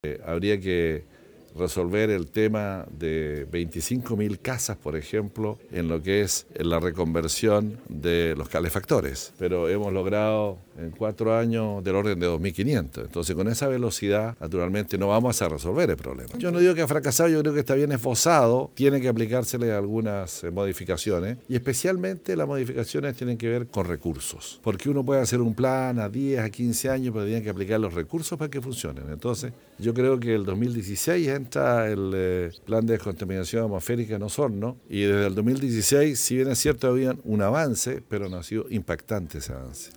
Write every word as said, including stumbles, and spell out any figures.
Eh, habría que resolver el tema de veinticinco mil casas, por ejemplo, en lo que es la reconversión de los calefactores. Pero hemos logrado en cuatro años del orden de dos mil quinientos. Entonces, con esa velocidad, naturalmente, no vamos a resolver el problema. Yo no digo que ha fracasado, yo creo que está bien esbozado. Tiene que aplicársele algunas eh, modificaciones. Y especialmente las modificaciones tienen que ver con recursos. Porque uno puede hacer un plan a diez, a quince años, pero tiene que aplicar los recursos para que funcionen. Entonces, yo creo que el dos mil dieciséis entra el eh, plan de descontaminación atmosférica en Osorno, y desde el dos mil dieciséis, si bien es cierto, había un avance, pero no ha sido impactante ese avance.